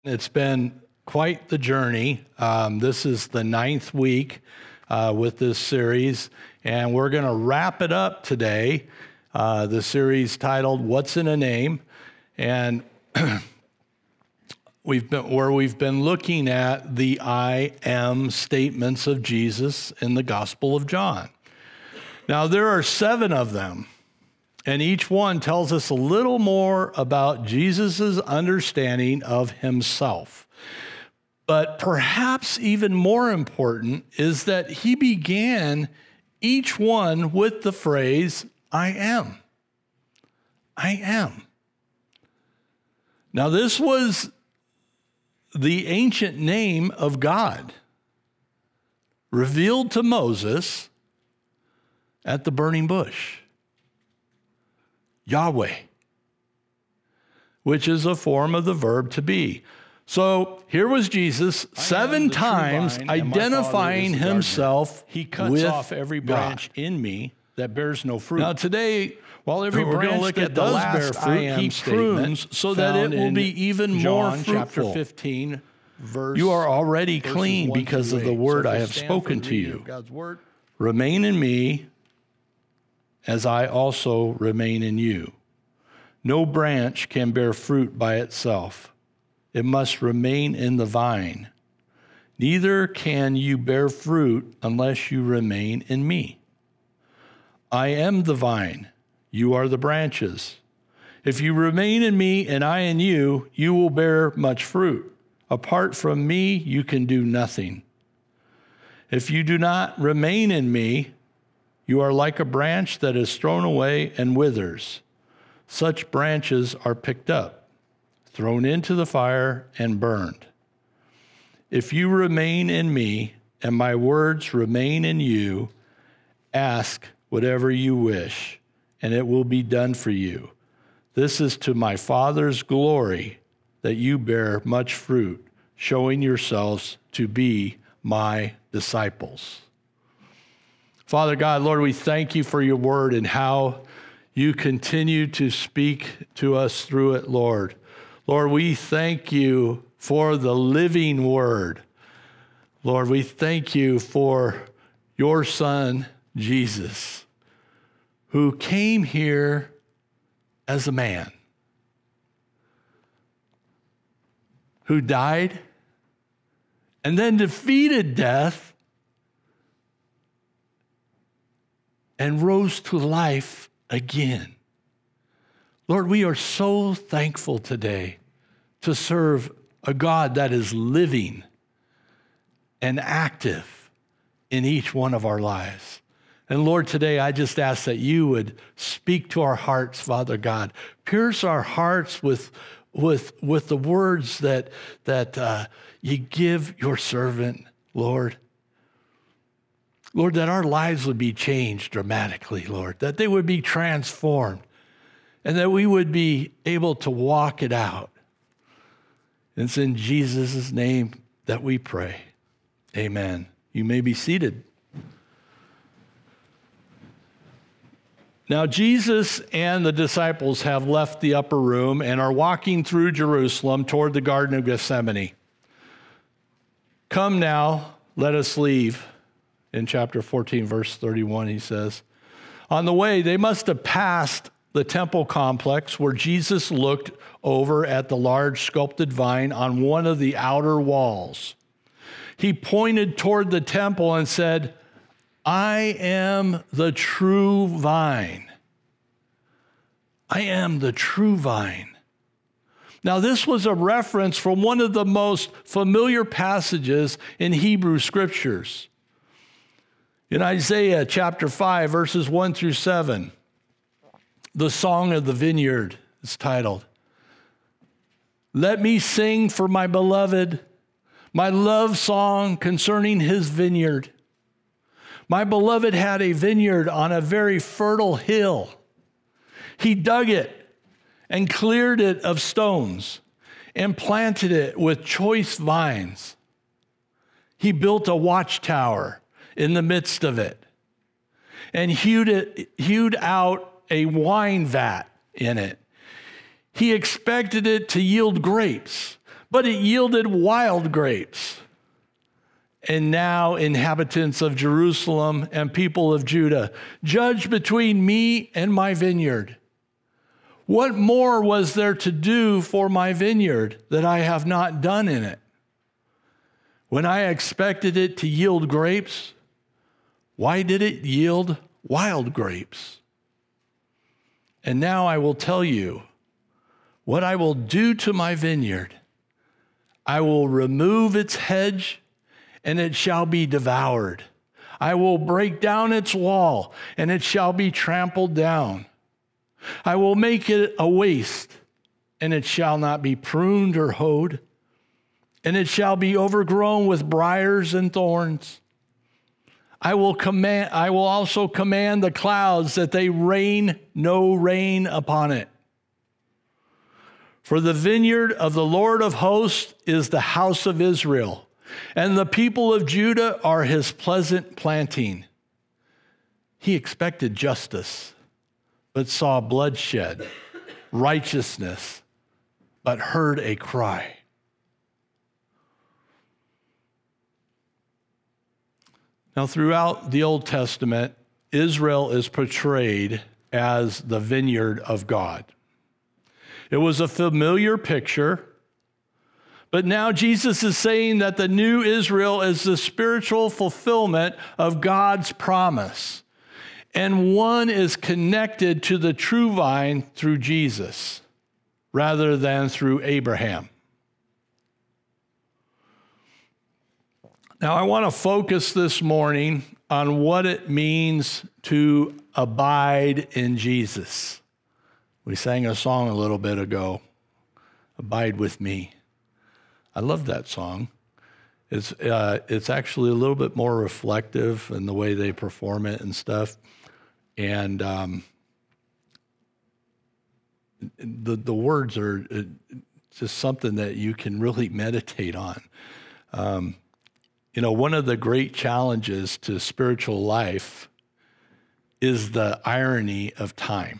It's been quite the journey. This is the 9th week with this series, and we're going to wrap it up today. The series titled "What's in a Name," and we've been looking at the I am statements of Jesus in the Gospel of John. Now there are 7 of them. And each one tells us a little more about Jesus' understanding of himself. But perhaps even more important is that he began each one with the phrase, I am. I am. Now, this was the ancient name of God revealed to Moses at the burning bush. Yahweh, which is a form of the verb to be. So here was Jesus 7 times identifying himself. He cuts off every branch in me that bears no fruit. Now today, while every branch that does bear fruit, he prunes so that it will be even more fruitful. Chapter 15, you are already clean because of the word I have spoken to you. Remain in me, as I also remain in you. No branch can bear fruit by itself. It must remain in the vine. Neither can you bear fruit unless you remain in me. I am the vine. You are the branches. If you remain in me and I in you, you will bear much fruit. Apart from me, you can do nothing. If you do not remain in me, you are like a branch that is thrown away and withers. Such branches are picked up, thrown into the fire, and burned. If you remain in me, and my words remain in you, ask whatever you wish, and it will be done for you. This is to my Father's glory, that you bear much fruit, showing yourselves to be my disciples. Father God, Lord, we thank you for your word and how you continue to speak to us through it, Lord. Lord, we thank you for the living word. Lord, we thank you for your son, Jesus, who came here as a man, who died and then defeated death and rose to life again. Lord, we are so thankful today to serve a God that is living and active in each one of our lives. And Lord, today I just ask that you would speak to our hearts, Father God. Pierce our hearts with the words that you give your servant, Lord. Lord, that our lives would be changed dramatically, Lord, that they would be transformed, and that we would be able to walk it out. And it's in Jesus' name that we pray. Amen. You may be seated. Now, Jesus and the disciples have left the upper room and are walking through Jerusalem toward the Garden of Gethsemane. Come now, let us leave. In chapter 14, verse 31, he says, on the way, they must have passed the temple complex where Jesus looked over at the large sculpted vine on one of the outer walls. He pointed toward the temple and said, I am the true vine. I am the true vine. Now, this was a reference from one of the most familiar passages in Hebrew scriptures. In Isaiah chapter 5, verses 1 through 7, the Song of the Vineyard is titled, Let me sing for my beloved, my love song concerning his vineyard. My beloved had a vineyard on a very fertile hill. He dug it and cleared it of stones and planted it with choice vines. He built a watchtower in the midst of it, and hewed out a wine vat in it. He expected it to yield grapes, but it yielded wild grapes. And now, inhabitants of Jerusalem and people of Judah, judge between me and my vineyard. What more was there to do for my vineyard that I have not done in it? When I expected it to yield grapes, why did it yield wild grapes? And now I will tell you what I will do to my vineyard. I will remove its hedge, and it shall be devoured. I will break down its wall, and it shall be trampled down. I will make it a waste, and it shall not be pruned or hoed, and it shall be overgrown with briars and thorns. I will also command the clouds that they rain no rain upon it. For the vineyard of the Lord of hosts is the house of Israel, and the people of Judah are his pleasant planting. He expected justice, but saw bloodshed, righteousness, but heard a cry. Now, throughout the Old Testament, Israel is portrayed as the vineyard of God. It was a familiar picture, but now Jesus is saying that the new Israel is the spiritual fulfillment of God's promise, and one is connected to the true vine through Jesus rather than through Abraham. Now, I want to focus this morning on what it means to abide in Jesus. We sang a song a little bit ago, Abide with Me. I love that song. It's actually a little bit more reflective in the way they perform it and stuff. And the words are just something that you can really meditate on. One of the great challenges to spiritual life is the irony of time.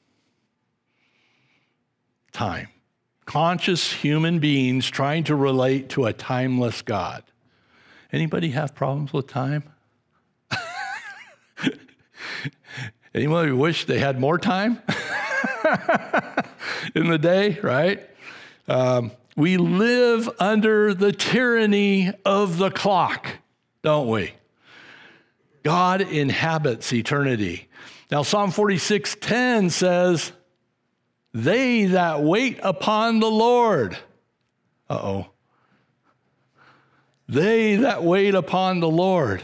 Time. Conscious human beings trying to relate to a timeless God. Anybody have problems with time? Anybody wish they had more time in the day, right? We live under the tyranny of the clock, don't we? God inhabits eternity. Now, Psalm 46:10 says, they that wait upon the Lord. They that wait upon the Lord.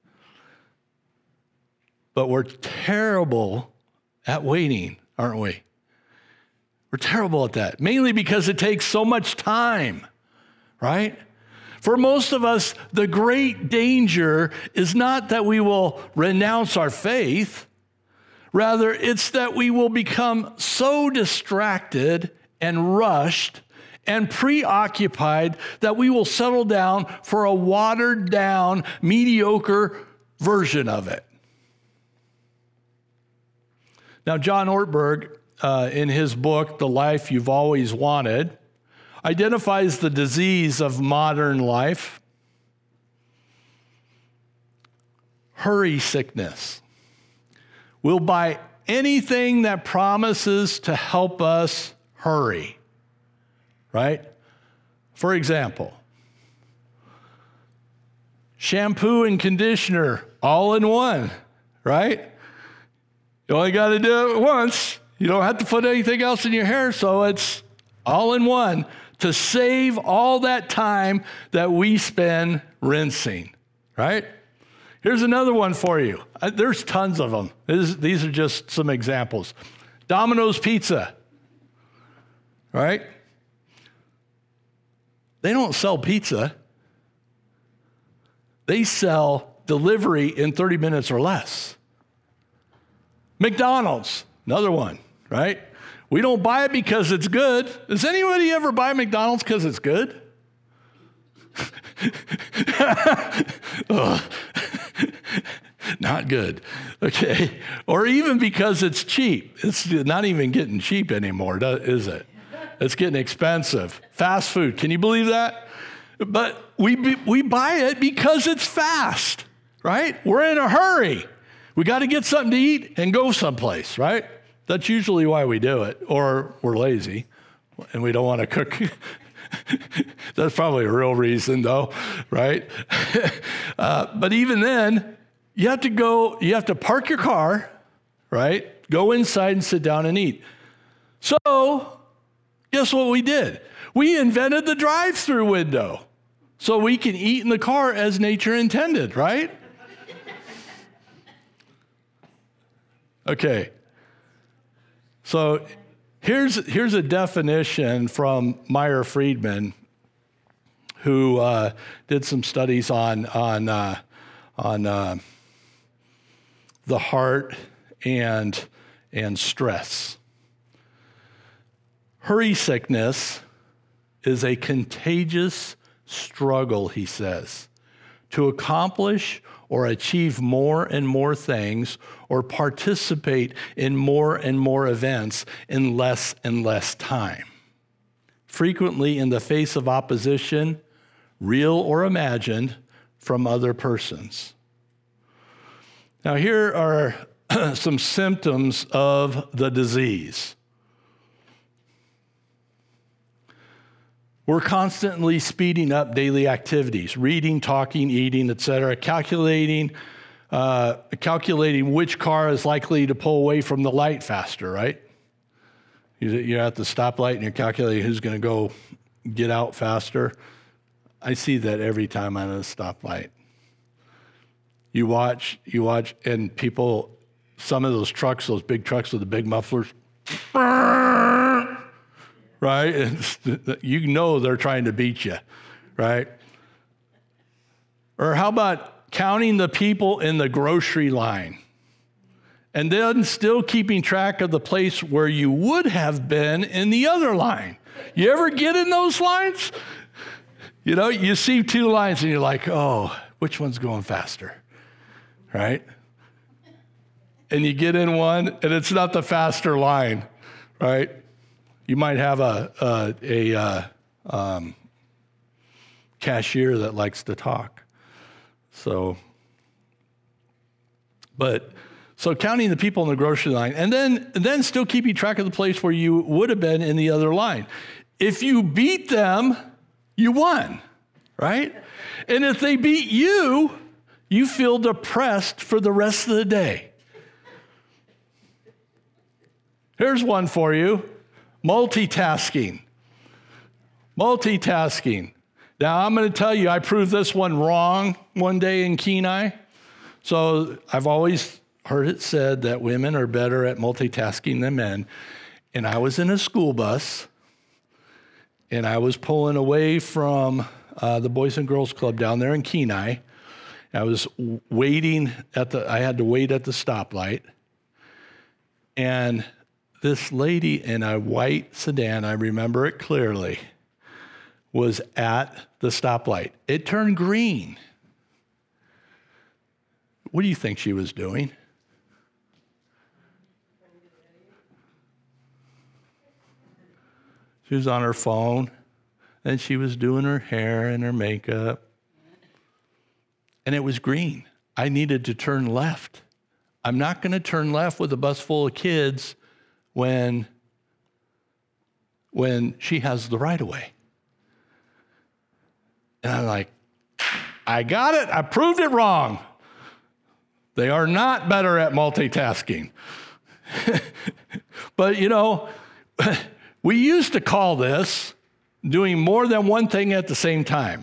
But we're terrible at waiting, aren't we? We're terrible at that, mainly because it takes so much time, right? For most of us, the great danger is not that we will renounce our faith. Rather, it's that we will become so distracted and rushed and preoccupied that we will settle down for a watered down, mediocre version of it. Now, John Ortberg, in his book, The Life You've Always Wanted, identifies the disease of modern life: hurry sickness. We'll buy anything that promises to help us hurry, right? For example, shampoo and conditioner all in one, right? You only got to do it once. You don't have to put anything else in your hair, so it's all in one to save all that time that we spend rinsing, right? Here's another one for you. There's tons of them. These are just some examples. Domino's Pizza, right? They don't sell pizza. They sell delivery in 30 minutes or less. McDonald's, another one, right? We don't buy it because it's good. Does anybody ever buy McDonald's because it's good? Not good. Okay. Or even because it's cheap. It's not even getting cheap anymore, is it? It's getting expensive. Fast food, can you believe that? But we buy it because it's fast, right? We're in a hurry. We got to get something to eat and go someplace, right? That's usually why we do it, or we're lazy and we don't want to cook. That's probably a real reason, though, right? But even then, you have to park your car, right? Go inside and sit down and eat. So, guess what we did? We invented the drive-through window so we can eat in the car as nature intended, right? Okay. So here's a definition from Meyer Friedman, who did some studies on the heart and stress. Hurry sickness is a contagious struggle, he says, to accomplish or achieve more and more things, or participate in more and more events in less and less time. Frequently in the face of opposition, real or imagined, from other persons. Now here are some symptoms of the disease. We're constantly speeding up daily activities, reading, talking, eating, etc., calculating which car is likely to pull away from the light faster, right? You're at the stoplight and you're calculating who's going to go get out faster. I see that every time I'm at a stoplight. You watch, and people, some of those trucks, those big trucks with the big mufflers, right? And you know they're trying to beat you, right? Or how about counting the people in the grocery line and then still keeping track of the place where you would have been in the other line? You ever get in those lines? You know, you see two lines and you're like, oh, which one's going faster, right? And you get in one and it's not the faster line, right? You might have a cashier that likes to talk. So counting the people in the grocery line, and then still keeping track of the place where you would have been in the other line. If you beat them, you won, right? And if they beat you, you feel depressed for the rest of the day. Here's one for you. Multitasking. Now, I'm going to tell you, I proved this one wrong one day in Kenai. So I've always heard it said that women are better at multitasking than men. And I was in a school bus, and I was pulling away from the Boys and Girls Club down there in Kenai. I was waiting I had to wait at the stoplight. And this lady in a white sedan, I remember it clearly, was at the stoplight. It turned green. What do you think she was doing? She was on her phone, and she was doing her hair and her makeup. And it was green. I needed to turn left. I'm not going to turn left with a bus full of kids when she has the right of way. And I'm like, I got it. I proved it wrong. They are not better at multitasking. But, you know, we used to call this doing more than one thing at the same time.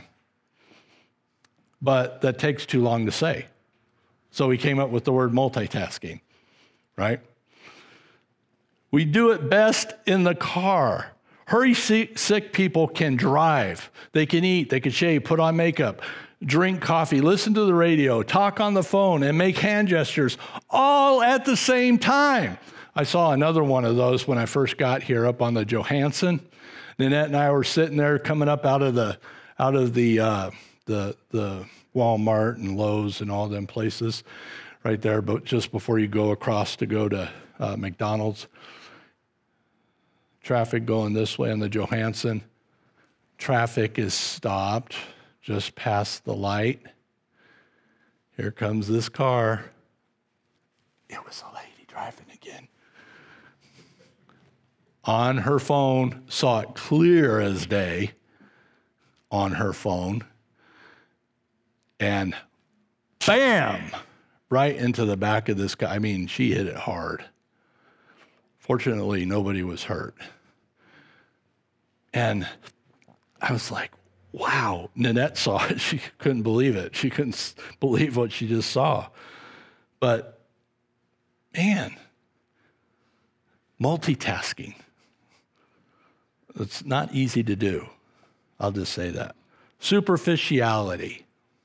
But that takes too long to say. So we came up with the word multitasking, right? We do it best in the car. Hurry sick people can drive. They can eat, they can shave, put on makeup, drink coffee, listen to the radio, talk on the phone, and make hand gestures all at the same time. I saw another one of those when I first got here up on the Johansson. Nanette and I were sitting there coming up out of the Walmart and Lowe's and all them places right there, but just before you go across to go to McDonald's. traffic going this way on the Johansson. Traffic is stopped just past the light. Here comes this car. It was a lady driving again. On her phone, saw it clear as day on her phone. And bam, right into the back of this guy. I mean, she hit it hard. Fortunately, nobody was hurt. And I was like, wow. Nanette saw it. She couldn't believe it. She couldn't believe what she just saw. But, man, multitasking. It's not easy to do. I'll just say that. Superficiality.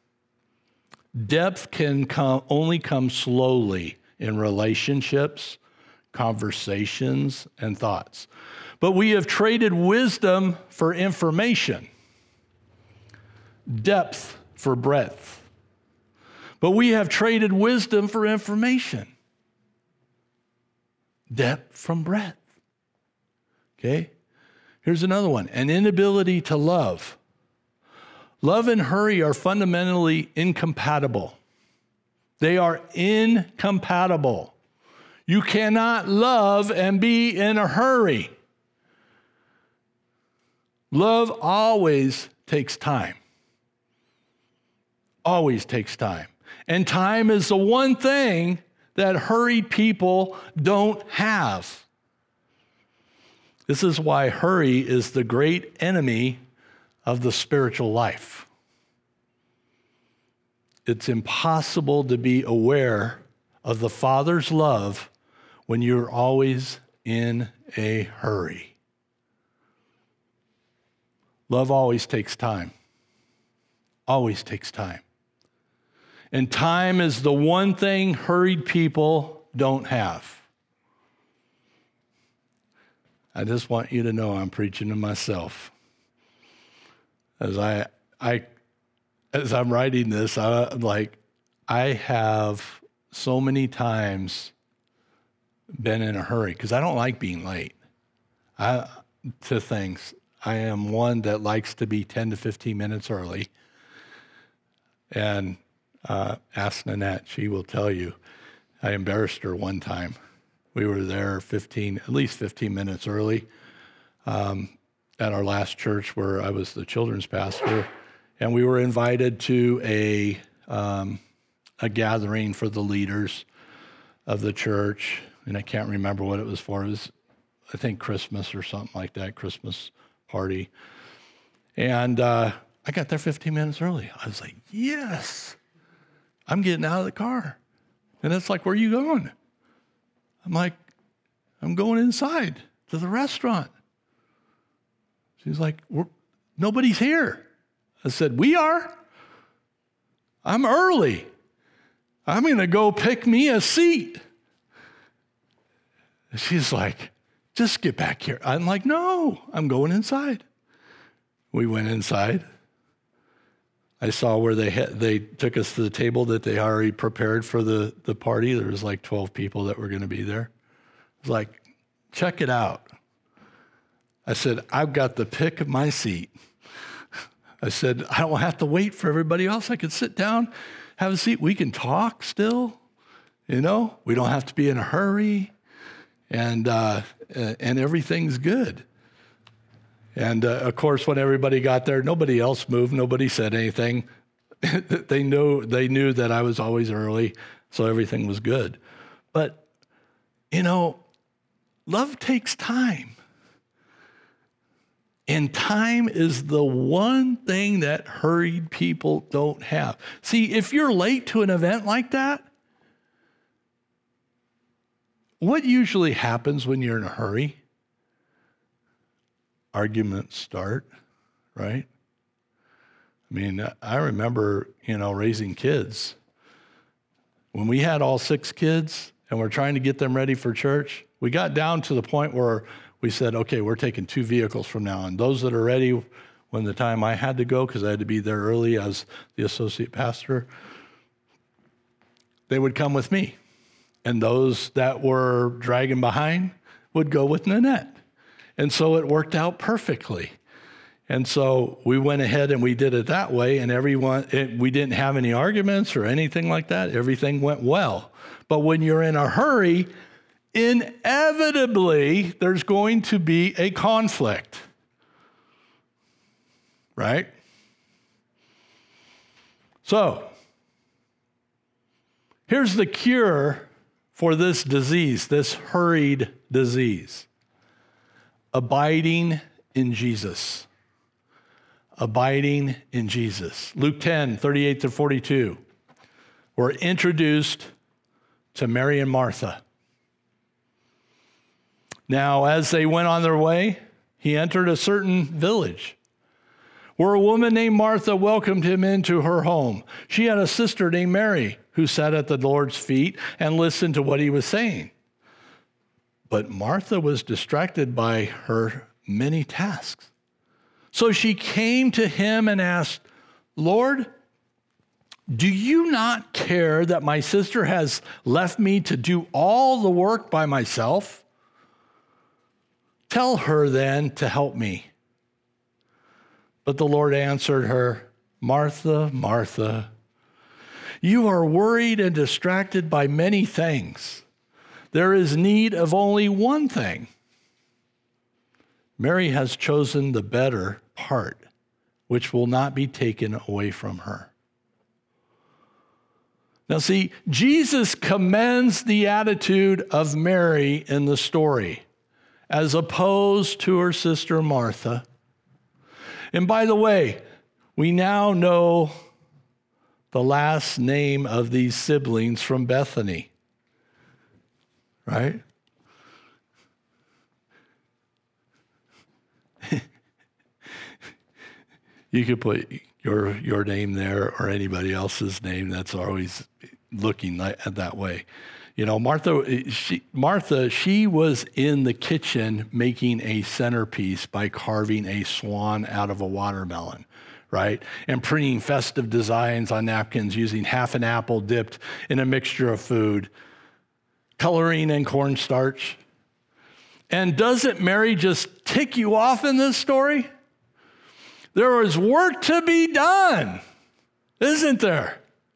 Depth can only come slowly in relationships, conversations, and thoughts. But we have traded wisdom for information, depth for breadth. But we have traded wisdom for information, depth from breadth. Okay? Here's another one, an inability to love. Love and hurry are fundamentally incompatible. They are incompatible. You cannot love and be in a hurry. Love always takes time. Always takes time. And time is the one thing that hurried people don't have. This is why hurry is the great enemy of the spiritual life. It's impossible to be aware of the Father's love when you're always in a hurry. Love always takes time. Always takes time. And time is the one thing hurried people don't have. I just want you to know I'm preaching to myself. As I'm writing this, I'm like, I have so many times been in a hurry because I don't like being late to things. I am one that likes to be 10 to 15 minutes early. And ask Nanette, she will tell you. I embarrassed her one time. We were there at least 15 minutes early at our last church where I was the children's pastor. And we were invited to a gathering for the leaders of the church. And I can't remember what it was for. It was, I think, Christmas or something like that, Christmas party. And I got there 15 minutes early. I was like, yes, I'm getting out of the car. And it's like, where are you going? I'm like, I'm going inside to the restaurant. She's like, nobody's here. I said, we are. I'm early. I'm going to go pick me a seat. She's like, just get back here. I'm like, no, I'm going inside. We went inside. I saw where they took us to the table that they already prepared for the party. There was like 12 people that were going to be there. I was like, check it out. I said, I've got the pick of my seat. I said, I don't have to wait for everybody else. I could sit down, have a seat. We can talk still, We don't have to be in a hurry, and everything's good. And of course, when everybody got there, nobody else moved. Nobody said anything. They knew that I was always early, so everything was good. But, love takes time. And time is the one thing that hurried people don't have. See, if you're late to an event like that, what usually happens when you're in a hurry? Arguments start, right? I mean, I remember, raising kids. When we had all 6 kids and we're trying to get them ready for church, we got down to the point where we said, okay, we're taking 2 vehicles from now on. Those that are ready when the time I had to go, because I had to be there early as the associate pastor, they would come with me. And those that were dragging behind would go with Nanette. And so it worked out perfectly. And so we went ahead and we did it that way, and we didn't have any arguments or anything like that. Everything went well. But when you're in a hurry, inevitably there's going to be a conflict, right? So here's the cure for this disease, this hurried disease: abiding in Jesus. Abiding in Jesus. Luke 10, 38-42. We're introduced to Mary and Martha. Now, as they went on their way, he entered a certain village where a woman named Martha welcomed him into her home. She had a sister named Mary who sat at the Lord's feet and listened to what he was saying. But Martha was distracted by her many tasks. So she came to him and asked, "Lord, do you not care that my sister has left me to do all the work by myself? Tell her then to help me." But the Lord answered her, "Martha, Martha, you are worried and distracted by many things. There is need of only one thing. Mary has chosen the better part, which will not be taken away from her." Now see, Jesus commends the attitude of Mary in the story, as opposed to her sister Martha. And by the way, we now know the last name of these siblings from Bethany, right? You could put your name there or anybody else's name. That's always looking that way. You know, Martha, she was in the kitchen making a centerpiece by carving a swan out of a watermelon, right? And printing festive designs on napkins using half an apple dipped in a mixture of food, coloring in cornstarch. And doesn't Mary just tick you off in this story? There is work to be done, isn't there?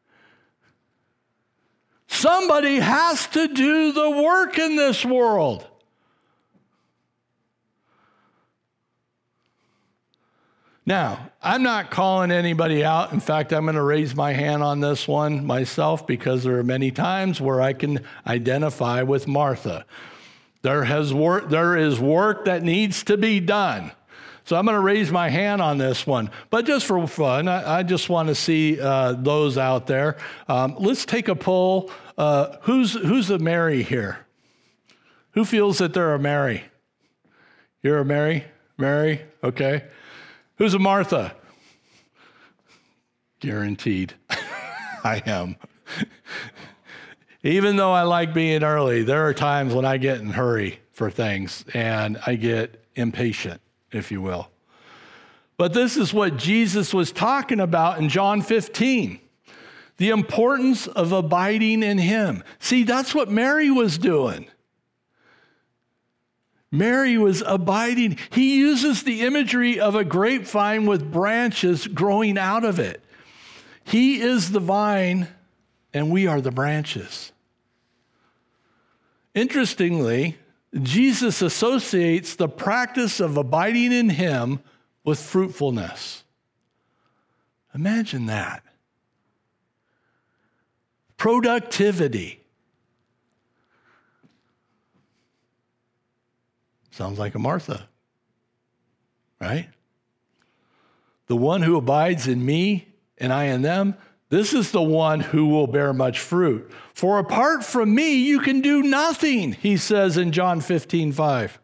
Somebody has to do the work in this world. Now, I'm not calling anybody out. In fact, I'm going to raise my hand on this one myself because there are many times where I can identify with Martha. There is work that needs to be done. So I'm going to raise my hand on this one. But just for fun, I just want to see those out there. Let's take a poll. Who's a Mary here? Who feels that they're a Mary? You're a Mary? Mary? Okay. Who's a Martha? Guaranteed. I am. Even though I like being early, there are times when I get in a hurry for things and I get impatient, if you will. But this is what Jesus was talking about in John 15. The importance of abiding in him. See, that's what Mary was doing. Mary was abiding. He uses the imagery of a grapevine with branches growing out of it. He is the vine and we are the branches. Interestingly, Jesus associates the practice of abiding in him with fruitfulness. Imagine that. Productivity. Sounds like a Martha, right? The one who abides in me and I in them, this is the one who will bear much fruit. For apart from me, you can do nothing, he says in John 15:5.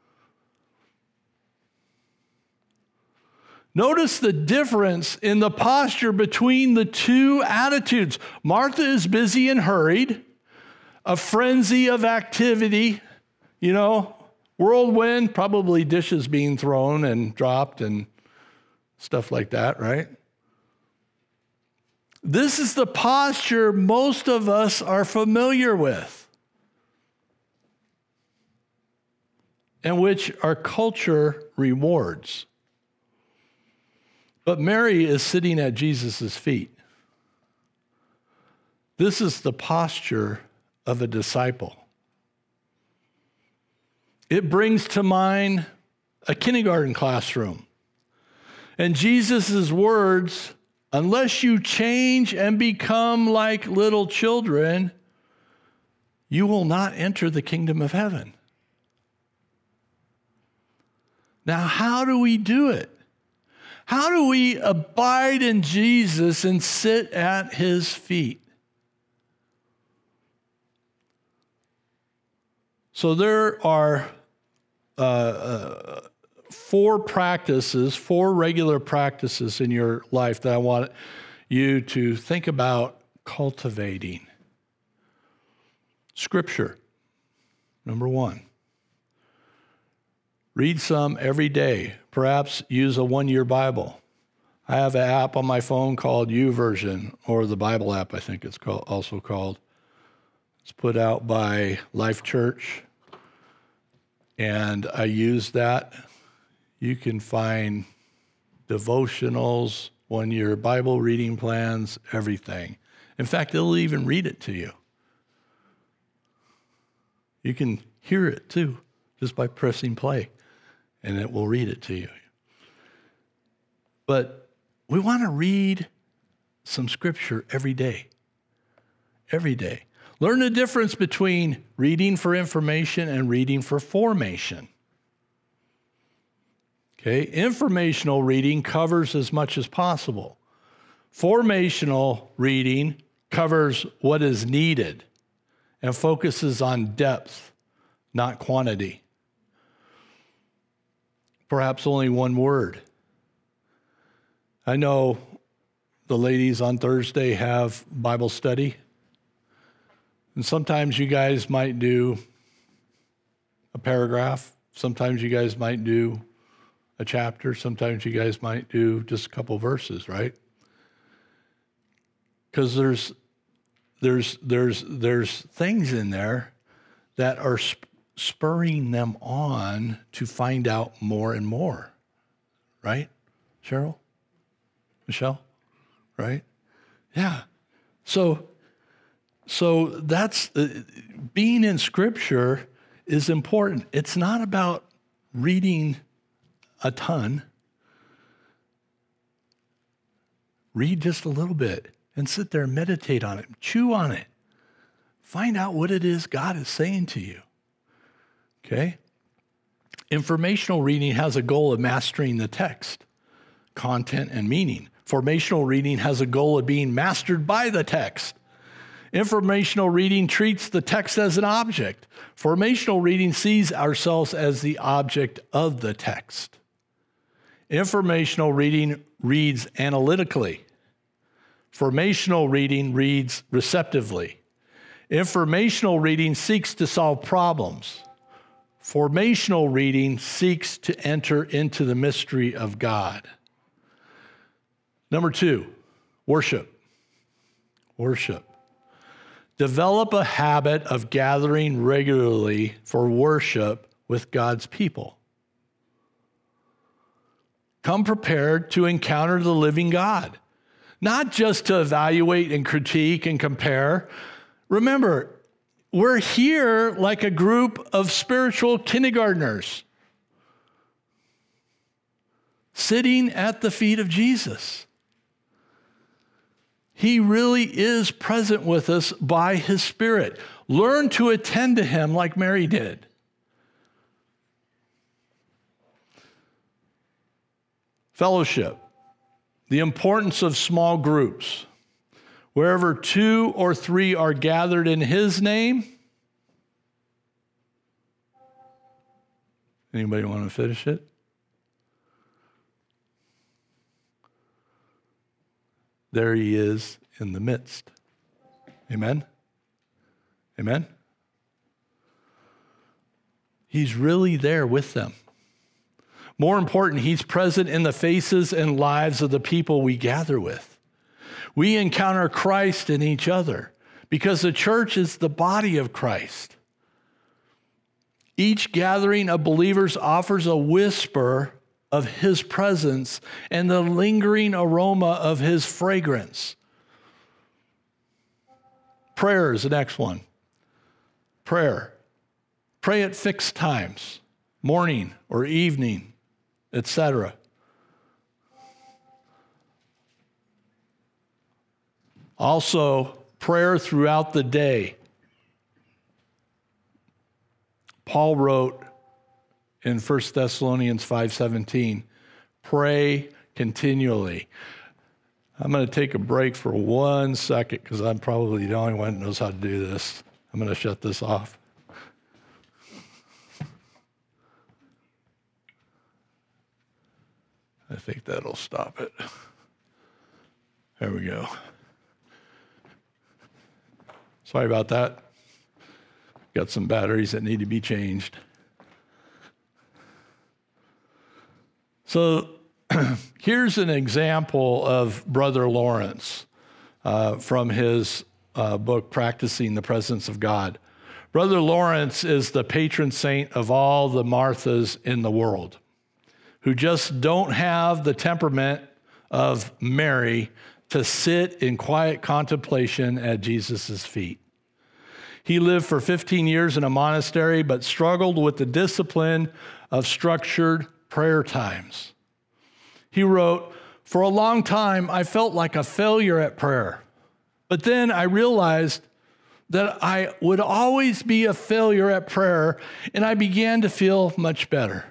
Notice the difference in the posture between the two attitudes. Martha is busy and hurried, a frenzy of activity, whirlwind, probably dishes being thrown and dropped and stuff like that, right? This is the posture most of us are familiar with. and which our culture rewards. But Mary is sitting at Jesus' feet. This is the posture of a disciple. It brings to mind a kindergarten classroom. And Jesus' words, unless you change and become like little children, you will not enter the kingdom of heaven. Now, how do we do it? How do we abide in Jesus and sit at his feet? So there are four regular practices in your life that I want you to think about cultivating. Scripture, number one. Read some every day. Perhaps use a 1-year Bible. I have an app on my phone called YouVersion, or the Bible app, I think it's also called. It's put out by Life Church, and I use that. You can find devotionals, 1-year Bible reading plans, everything. In fact, it'll even read it to you. You can hear it too, just by pressing play, and it will read it to you. But we want to read some scripture every day. Every day. Learn the difference between reading for information and reading for formation. Okay, informational reading covers as much as possible. Formational reading covers what is needed and focuses on depth, not quantity. Perhaps only one word. I know the ladies on Thursday have Bible study. And sometimes you guys might do a paragraph. Sometimes you guys might do a chapter. Sometimes you guys might do just a couple verses, right? Because there's things in there that are spurring them on to find out more and more, right? Cheryl? Michelle? Right? Yeah. So that's being in Scripture is important. It's not about reading a ton. Read just a little bit and sit there and meditate on it, chew on it. Find out what it is God is saying to you. Okay? Informational reading has a goal of mastering the text, content, and meaning. Formational reading has a goal of being mastered by the text. Informational reading treats the text as an object. Formational reading sees ourselves as the object of the text. Informational reading reads analytically. Formational reading reads receptively. Informational reading seeks to solve problems. Formational reading seeks to enter into the mystery of God. Number 2, worship. Worship. Develop a habit of gathering regularly for worship with God's people. Come prepared to encounter the living God, not just to evaluate and critique and compare. Remember, we're here like a group of spiritual kindergartners sitting at the feet of Jesus. He really is present with us by his Spirit. Learn to attend to him like Mary did. Fellowship. The importance of small groups. Wherever 2 or 3 are gathered in his name. Anybody want to finish it? There he is in the midst. Amen? Amen? He's really there with them. More important, he's present in the faces and lives of the people we gather with. We encounter Christ in each other because the church is the body of Christ. Each gathering of believers offers a whisper of his presence and the lingering aroma of his fragrance. Prayer is the next one. Prayer. Pray at fixed times, morning or evening, etc. Also, prayer throughout the day. Paul wrote in 1 Thessalonians 5:17, pray continually. I'm going to take a break for 1 second because I'm probably the only one that knows how to do this. I'm going to shut this off. I think that'll stop it. There we go. Sorry about that. Got some batteries that need to be changed. So here's an example of Brother Lawrence from his book, Practicing the Presence of God. Brother Lawrence is the patron saint of all the Marthas in the world who just don't have the temperament of Mary to sit in quiet contemplation at Jesus' feet. He lived for 15 years in a monastery, but struggled with the discipline of structured prayer times. He wrote, "For a long time, I felt like a failure at prayer. But then I realized that I would always be a failure at prayer, and I began to feel much better."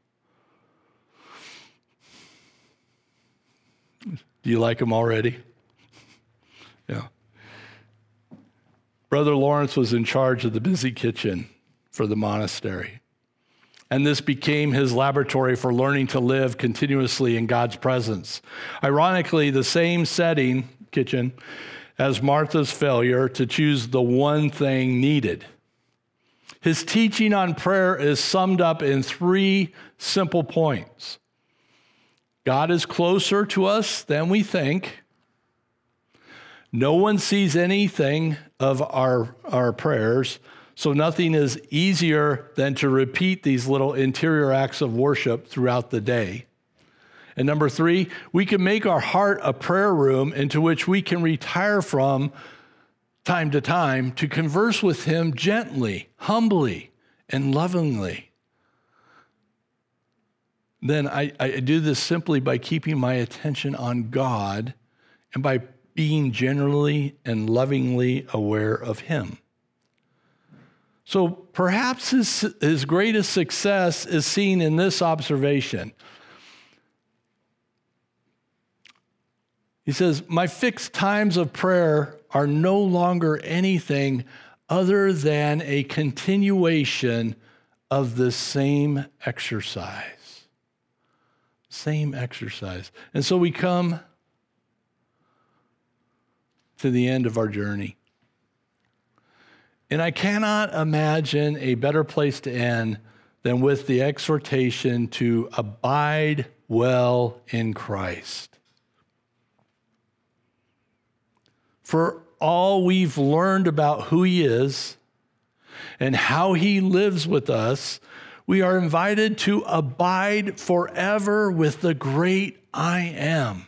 Do you like him already? Yeah. Brother Lawrence was in charge of the busy kitchen for the monastery. And this became his laboratory for learning to live continuously in God's presence. Ironically, the same setting, kitchen, as Martha's failure to choose the one thing needed. His teaching on prayer is summed up in 3 simple points. God is closer to us than we think. No one sees anything of our prayers, so nothing is easier than to repeat these little interior acts of worship throughout the day. And number 3, we can make our heart a prayer room into which we can retire from time to time to converse with him gently, humbly, and lovingly. Then I do this simply by keeping my attention on God and by being generally and lovingly aware of him. So perhaps his greatest success is seen in this observation. He says, "My fixed times of prayer are no longer anything other than a continuation of the same exercise." Same exercise. And so we come to the end of our journey. And I cannot imagine a better place to end than with the exhortation to abide well in Christ. For all we've learned about who he is and how he lives with us, we are invited to abide forever with the great I am.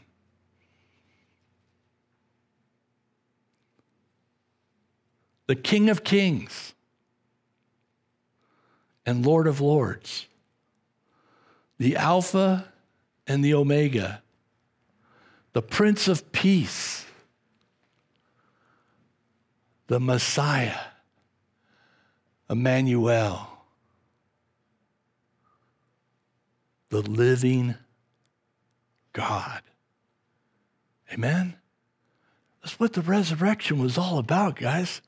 The King of Kings and Lord of Lords, the Alpha and the Omega, the Prince of Peace, the Messiah, Emmanuel, the living God. Amen? That's what the resurrection was all about, guys.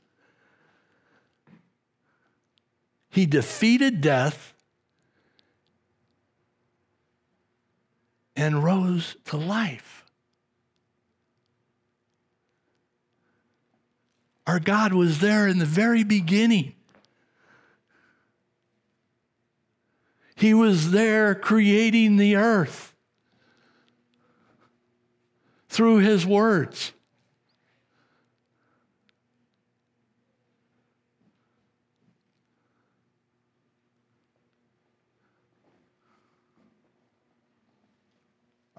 He defeated death and rose to life. Our God was there in the very beginning. He was there creating the earth through his words.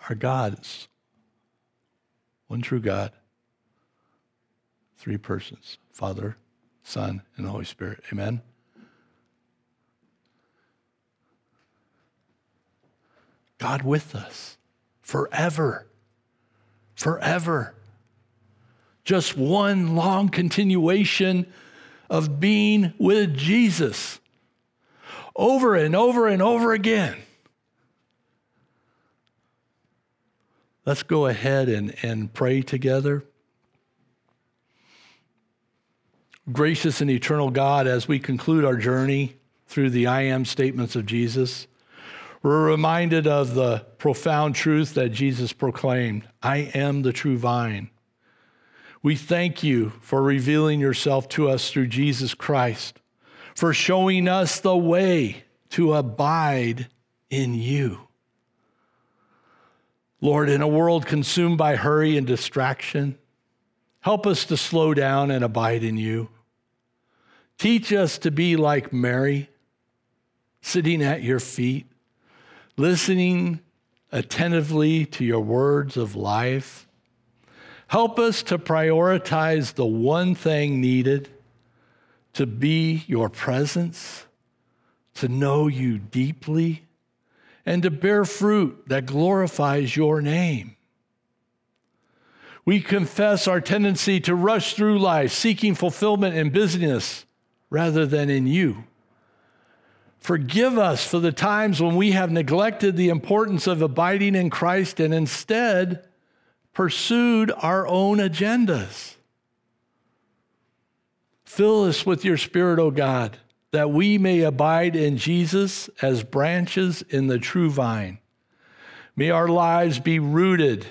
our God is one true God, three persons, Father, Son, and the Holy Spirit. Amen? God with us forever. Forever. Just one long continuation of being with Jesus over and over and over again. Let's go ahead and pray together. Gracious and eternal God, as we conclude our journey through the I am statements of Jesus, we're reminded of the profound truth that Jesus proclaimed. I am the true vine. We thank you for revealing yourself to us through Jesus Christ, for showing us the way to abide in you. Lord, in a world consumed by hurry and distraction, help us to slow down and abide in you. Teach us to be like Mary, sitting at your feet, listening attentively to your words of life. Help us to prioritize the one thing needed, to be your presence, to know you deeply, and to bear fruit that glorifies your name. We confess our tendency to rush through life, seeking fulfillment in business rather than in you. Forgive us for the times when we have neglected the importance of abiding in Christ and instead pursued our own agendas. Fill us with your Spirit, O God, that we may abide in Jesus as branches in the true vine. May our lives be rooted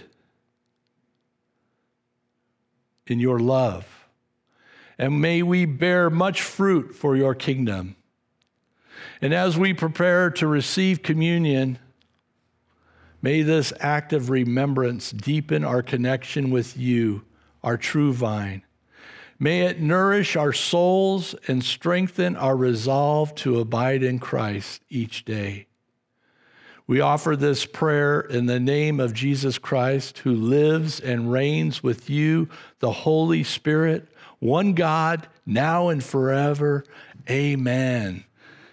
in your love, and may we bear much fruit for your kingdom. And as we prepare to receive communion, may this act of remembrance deepen our connection with you, our true vine. May it nourish our souls and strengthen our resolve to abide in Christ each day. We offer this prayer in the name of Jesus Christ, who lives and reigns with you, the Holy Spirit, one God, now and forever. Amen.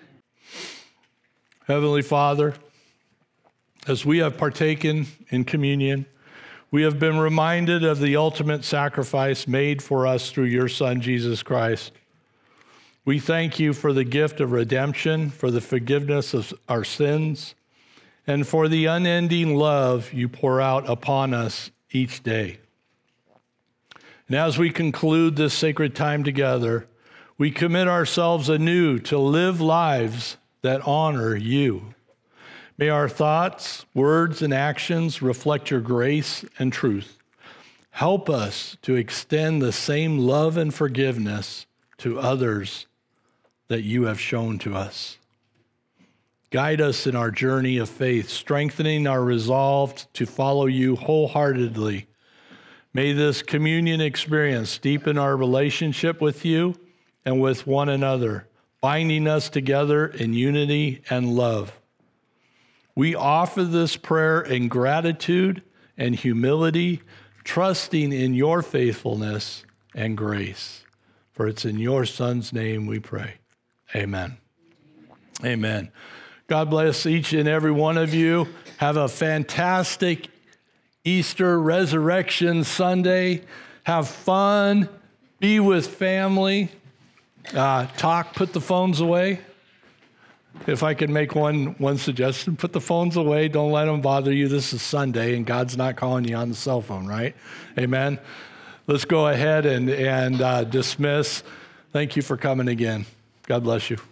Heavenly Father, as we have partaken in communion, we have been reminded of the ultimate sacrifice made for us through your Son, Jesus Christ. We thank you for the gift of redemption, for the forgiveness of our sins, and for the unending love you pour out upon us each day. And as we conclude this sacred time together, we commit ourselves anew to live lives that honor you. May our thoughts, words, and actions reflect your grace and truth. Help us to extend the same love and forgiveness to others that you have shown to us. Guide us in our journey of faith, strengthening our resolve to follow you wholeheartedly. May this communion experience deepen our relationship with you and with one another, binding us together in unity and love. We offer this prayer in gratitude and humility, trusting in your faithfulness and grace. For it's in your Son's name we pray. Amen. Amen. God bless each and every one of you. Have a fantastic Easter Resurrection Sunday. Have fun. Be with family. Put the phones away. If I could make one suggestion, put the phones away. Don't let them bother you. This is Sunday, and God's not calling you on the cell phone, right? Amen. Let's go ahead and dismiss. Thank you for coming again. God bless you.